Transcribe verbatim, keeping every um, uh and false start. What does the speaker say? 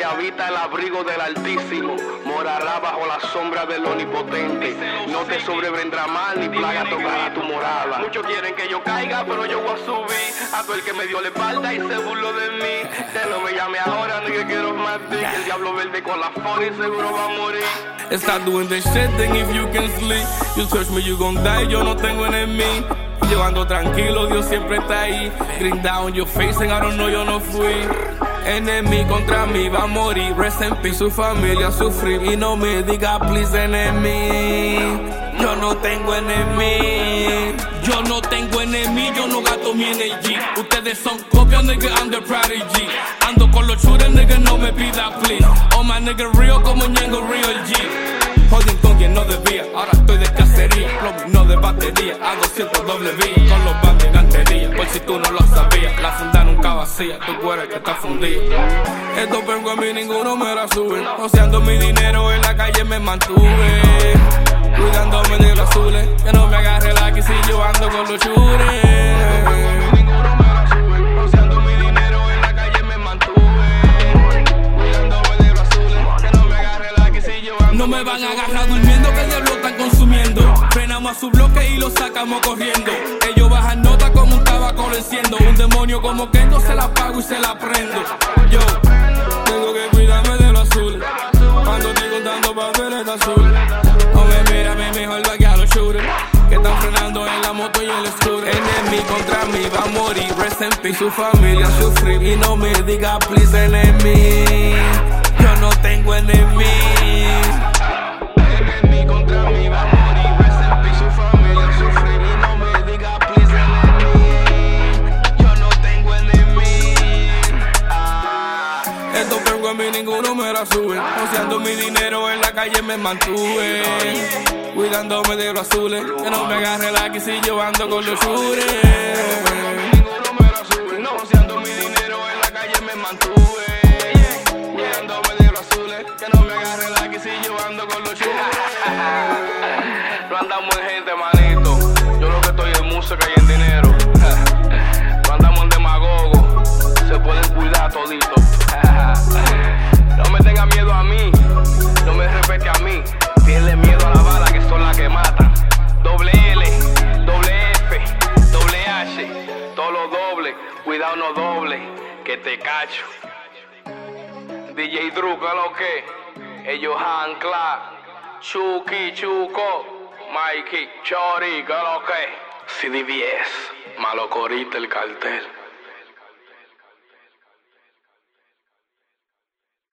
habita el abrigo del Altísimo, morará bajo la sombra del Omnipotente. No te sobrevendrá mal ni plaga tocará tu morada. Muchos quieren que yo caiga, pero yo voy a subir. A todo el que me dio la espalda y se burló de mí. Que no me llame ahora ni que quiero más de que el diablo verde con la fora y seguro va a morir. Stop doing this shit, then if you can sleep. You touch me, you gon' die, yo no tengo enemigo. Yo ando tranquilo, Dios siempre está ahí. Green down your face and I don't know, yo no fui. Enemy contra mí va a morir. Rest in peace, su familia sufrir. Y no me diga please enemy. Yo no tengo enemy. Yo no tengo enemy, yo no gasto mi energy. Ustedes son copias, nigga, I'm the prodigy. Ando con los shooters, nigga, no me pida please. Oh my nigga real como Ñengo Real G. Jodien con quien no debía, ahora estoy de cacería. Plomo no de batería, a doscientos doble vía. Con los bandes de gantería, por si tú no lo sabías. La funda nunca vacía, tu cuero que está fundida. Estos perros a mí ninguno me la sube. Oceando mi dinero en la calle me mantuve. Cuidándome de los azules, que no me agarre la que si yo ando con los chures. No me van a agarrar durmiendo que el diablo están consumiendo. Frenamos a su bloque y lo sacamos corriendo. Ellos bajan nota como un tabaco lo enciendo. Un demonio como Kendo se la apago y se la prendo. Yo tengo que cuidarme de los azules. Cuando estoy contando papeles de azul. No me mira, a mí mejor que a los shooters que están frenando en la moto y en el scooter. Enemy contra mí va a morir. Rest in peace, su familia sufrir. Y no me diga please enemy. Yo no tengo enemy. Estos perros a mí ninguno me la sube. Oceando mi dinero en la calle me mantuve. Cuidándome de los azules, que no me agarre la que si yo ando con los chures. Ninguno me la sube. No, oceando mi dinero en la calle me mantuve. Cuidándome de los azules, que no me agarre la que si yo ando con los chures. No andamos en gente, manito. Yo lo que estoy en música y en dinero. No andamos en demagogo. Se pueden cuidar toditos. No me tenga miedo a mí, no me respete a mí. Tiene miedo a la bala que son las que matan. Doble L, doble F, doble H, todo lo doble, cuidado no doble, que te cacho. D J Drew, que lo que, ellos ancla, Chucky, Chuco, Mikey, Chori, que lo que, C D B S, Malo Corita el cartel.